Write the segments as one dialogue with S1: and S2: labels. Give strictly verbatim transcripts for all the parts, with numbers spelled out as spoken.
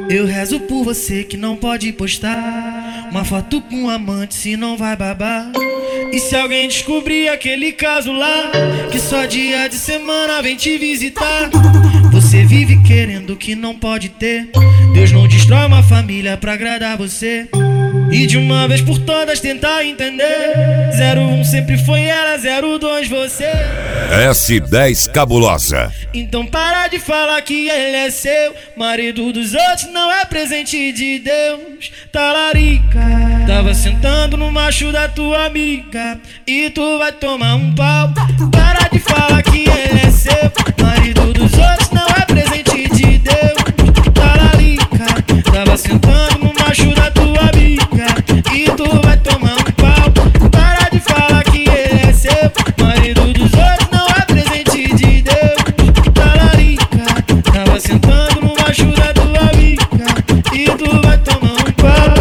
S1: Eu rezo por você que não pode postar uma foto com um amante, se não vai babar. E se alguém descobrir aquele caso lá, que só dia de semana vem te visitar. Você vive querendo o que não pode ter. Deus não destrói uma família pra agradar você. E de uma vez por todas tentar entender. Zero um sempre foi ela, zero dois você.
S2: S dez Cabulosa.
S1: Então para de falar que ele é seu. Marido dos outros não é presente de Deus. Talarica, tava sentando no macho da tua amiga e tu vai tomar um pau. Para de falar que ele é seu. Marido dos outros não é presente de Deus. Talarica, tava sentando no macho da tua amiga e tu vai tomar um pau. Para de falar que ele é seu. Marido dos outros não é presente de Deus. Talarica, tava sentando no macho da tua amiga e tu vai tomar um pau.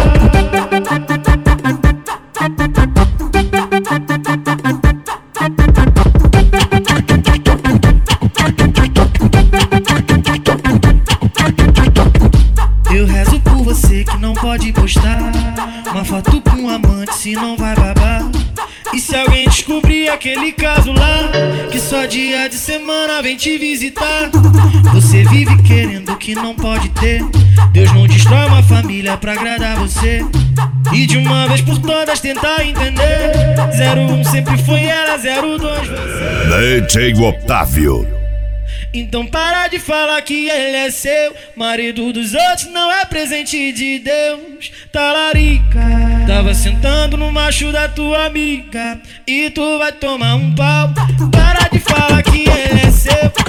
S1: Eu rezo por você que não pode postar uma foto com um amante, se não vai babar. E se alguém descobrir aquele caso lá, que só dia de semana vem te visitar. Você vive querendo o que não pode ter. Deus não destrói uma família pra agradar você. E de uma vez por todas tentar entender. Zero um sempre foi ela, zero dois você.
S2: D J Otávio.
S1: Então para de falar que ele é seu. Marido dos outros não é presente de Deus. Talarica, tava sentando no macho da tua amiga e tu vai tomar um pau. Para de falar que ele é seu.